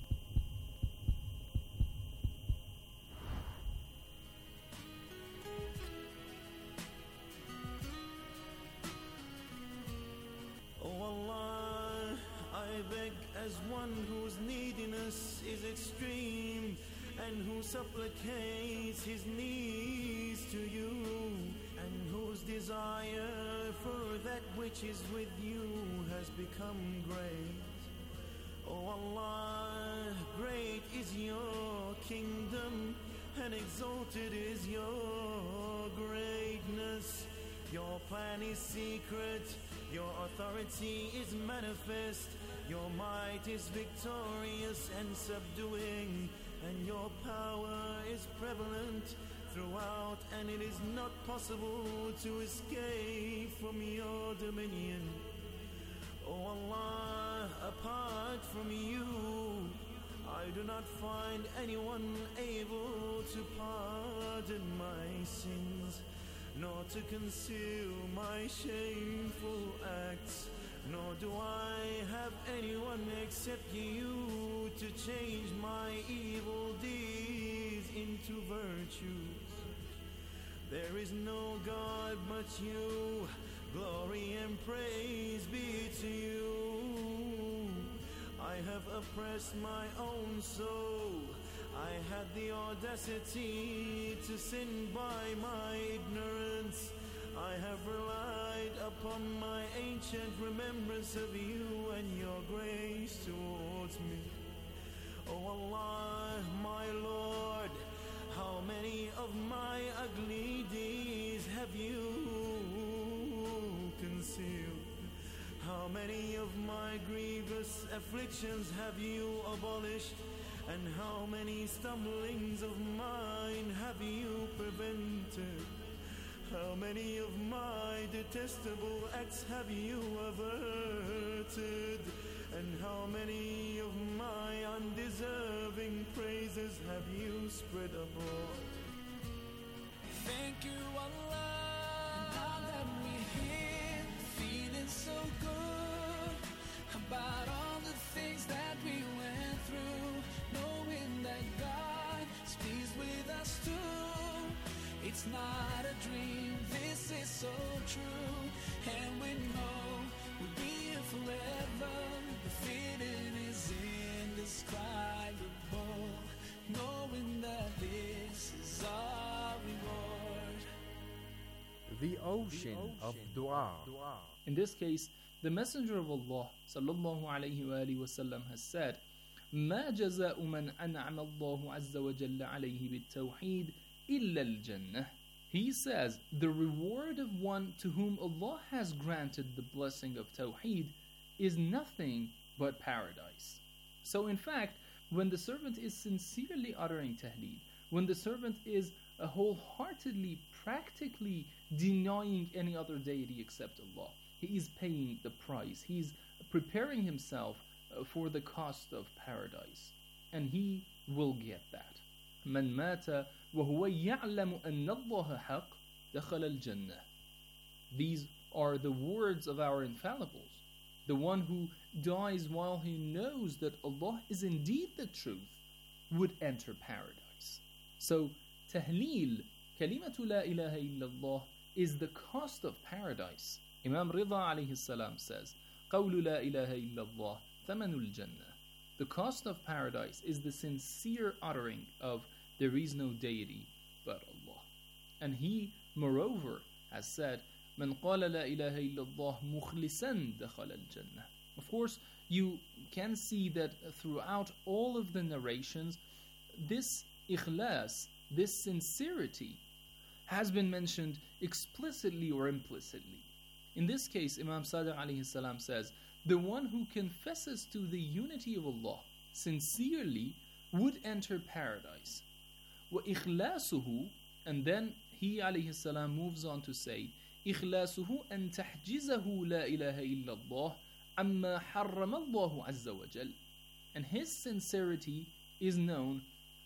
Speaker 3: As one whose neediness is extreme and who supplicates his needs to you, and whose desire for that which is with you has become great. O Allah, great is your kingdom and exalted is your greatness. Your plan is secret, your authority is manifest. Your might is victorious and subduing, and your power is prevalent throughout, and it is not possible to escape from your dominion. O Allah, apart from you, I do not find anyone able to pardon my sins, nor to conceal my shameful acts. Nor do I have anyone except you to change my evil deeds into virtues. There is no God but you. Glory and praise be to you. I have oppressed my own soul. I had the audacity to sin by my ignorance. I have relied upon my ancient remembrance of you and your grace towards me. O Allah, my Lord, how many of my ugly deeds have you concealed? How many of my grievous afflictions have you abolished? And how many stumblings of mine have you prevented? How many of my detestable acts have you averted? And how many of my undeserving praises have you spread abroad?
Speaker 4: Thank you, Allah. Now that we're here, feeling so good about all the things that we went through, knowing that God is pleased with us too. It's not a dream, this is so true, and we know we'll be here forever. The feeling is indescribable, knowing that this is our reward.
Speaker 18: The ocean of dua.
Speaker 1: In this case, the Messenger of Allah sallallahu alayhi wa alihi wasallam has said, ما جزاء من أنعم الله عز وجل عليه بالتوحيد إلا الجنة. He says, the reward of one to whom Allah has granted the blessing of Tawheed is nothing but paradise. So in fact, when the servant is sincerely uttering Tahleed, when the servant is uh, wholeheartedly, practically denying any other deity except Allah, he is paying the price. He is preparing himself uh, for the cost of paradise. And he will get that. من مات وهو يعلم أن الله حق دخل الجنة. These are the words of our infallibles. The one who dies while he knows that Allah is indeed the truth would enter paradise. So, Tahleel, Kalimatu la ilaha illallah, is the cost of paradise. Imam Rida alayhi salam says, قَوْلُ لَا إِلَهَ إِلَّا اللَّهِ ثَمَنُ الْجَنَّةِ. The cost of paradise is the sincere uttering of there is no deity but Allah. And he, moreover, has said, مَنْ قَالَ لَا إِلَهَ إِلَّا اللَّهِ مُخْلِصًا دَخَلَ الْجَنَّةِ. Of course, you can see that throughout all of the narrations, this ikhlas, this sincerity, has been mentioned explicitly or implicitly. In this case, Imam Sadiq alayhi salam says, the one who confesses to the unity of Allah sincerely would enter paradise. وَإِخْلَاسُهُ, and then he alayhi salam moves on to say, إِخْلَاسُهُ أَن تَحْجِزَهُ لَا إِلَهَ إِلَّا اللَّهِ عَمَّا حَرَّمَ اللَّهُ عَزَّ وَجَلَّ. And his sincerity is known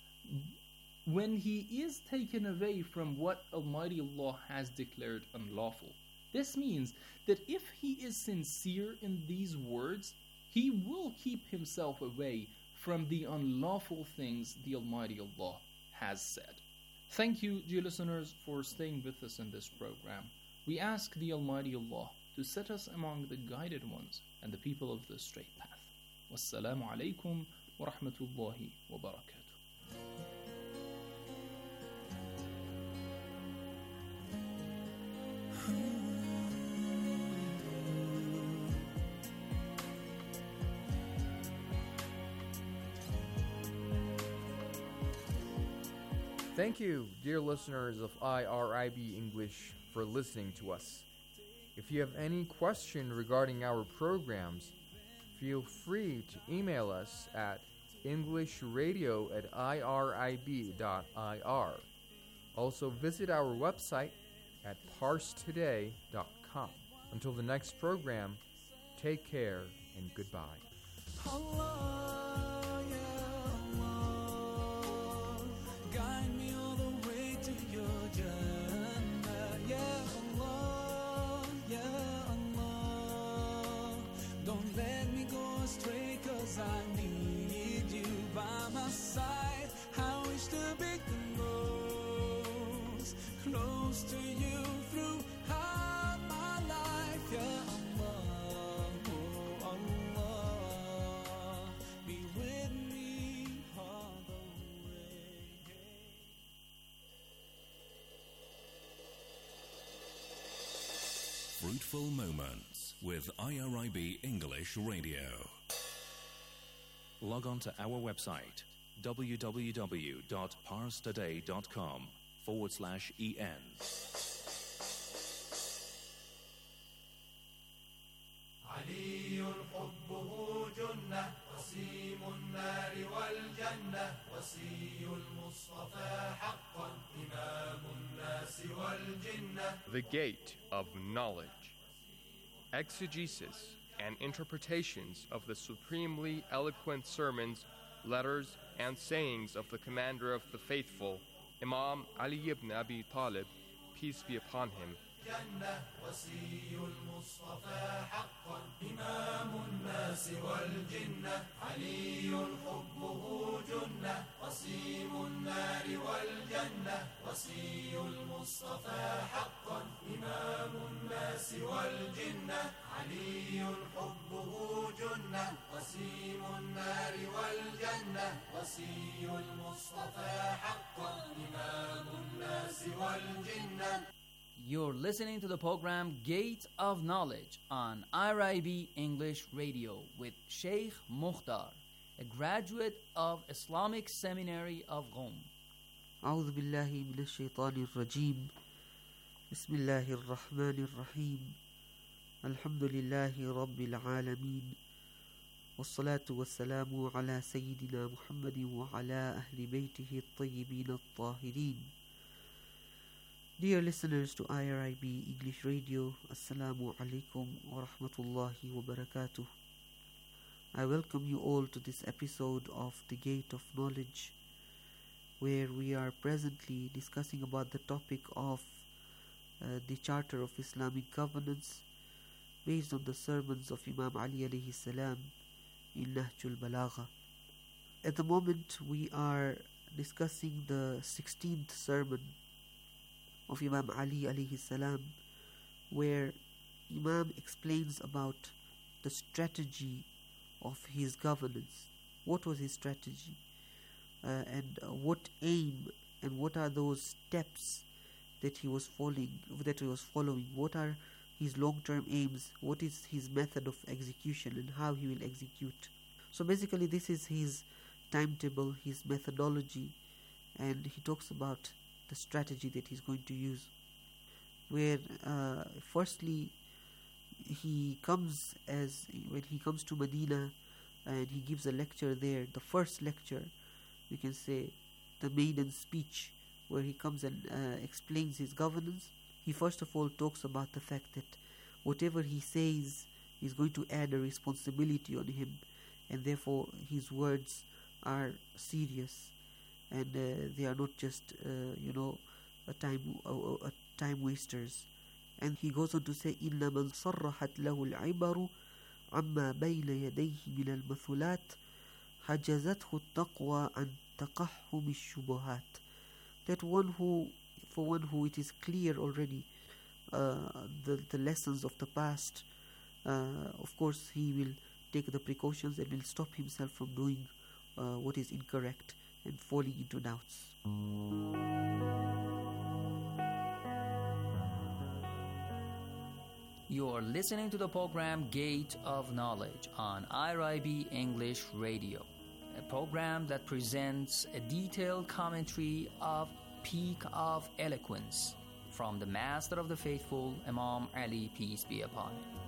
Speaker 1: when he is taken away from what Almighty Allah has declared unlawful. This means that if he is sincere in these words, he will keep himself away from the unlawful things the Almighty Allah has said. Thank you, dear listeners, for staying with us in this program. We ask the Almighty Allah to set us among the guided ones and the people of the straight path. Wassalamu alaikum wa rahmatullahi wa barakatuh.
Speaker 18: Thank you, dear listeners of I R I B English, for listening to us. If you have any question regarding our programs, feel free to email us at englishradio at irib dot I R. Also visit our website at parse today dot com. Until the next program, take care and goodbye.
Speaker 4: Allah, yeah, Allah, guide me all the way to your Jannah. Yeah, Allah, yeah, Allah, don't let me go astray, 'cause I need you by my side. I wish to be close, close to you throughout my life. Yeah, Allah, oh Allah, be with me all the way.
Speaker 10: Fruitful Moments with I R I B English Radio.
Speaker 11: Log on to our website w w w dot parse today dot com forward slash en.
Speaker 3: علي حبه جنة وسيم النار والجنة وسي المصطفى حقا إمام الناس
Speaker 2: The Gate of Knowledge. Exegesis and interpretations of the supremely eloquent sermons, letters, and sayings of the Commander of the Faithful, Imam Ali ibn Abi Talib, peace be upon him.
Speaker 3: جنة وصي المصطفى حقا إمام الناس والجنة علي حبه جنة وصيم النار والجنة وصي المصطفى حقا إمام الناس والجنة علي حبه جنة وصيم النار والجنة وصي المصطفى حقا إمام الناس والجنة.
Speaker 1: You're listening to the program Gate of Knowledge on R I B English Radio with Sheikh Mukhtar, a graduate of Islamic Seminary of Qom.
Speaker 6: أعوذ بالله من الشيطان الرجيم بسم الله الرحمن الرحيم الحمد لله رب العالمين والصلاة والسلام على سيدنا محمد وعلى أهل بيته الطيبين الطاهرين. Dear listeners to I R I B English Radio, Assalamu alaikum wa rahmatullahi wa barakatuh. I welcome you all to this episode of The Gate of Knowledge, where we are presently discussing about the topic of uh, the Charter of Islamic Governance based on the sermons of Imam Ali alayhi salam in Nahjul Balagha. At the moment we are discussing the sixteenth sermon of Imam Ali alayhi salam, where Imam explains about the strategy of his governance. What was his strategy? Uh, and uh, what aim and what are those steps that he was following that he was following? What are his long-term aims? What is his method of execution and how he will execute? So basically this is his timetable, his methodology, and he talks about the strategy that he's going to use, where uh, firstly he comes as when he comes to Medina and he gives a lecture there, the first lecture, we can say the maiden speech, where he comes and uh, explains his governance. He first of all talks about the fact that whatever he says is going to add a responsibility on him, and therefore his words are serious, and uh, they are not just uh, you know a time uh, uh, time wasters. And he goes on to say إِنَّ مَنْ صَرَّحَتْ لَهُ الْعِبَرُ عَمَّا بَيْنَ يَدَيْهِ مِنَ الْمَثُلَاتِ حَجَزَتْهُ التَّقْوَى عَنْ تَقَحُّمِ الشُّبُهَاتِ. That one who, for one who it is clear already uh, the, the lessons of the past, uh, of course he will take the precautions and will stop himself from doing uh, what is incorrect and falling into doubts.
Speaker 1: You are listening to the program Gate of Knowledge on I R I B English Radio, a program that presents a detailed commentary of Peak of Eloquence from the Master of the Faithful, Imam Ali, peace be upon him.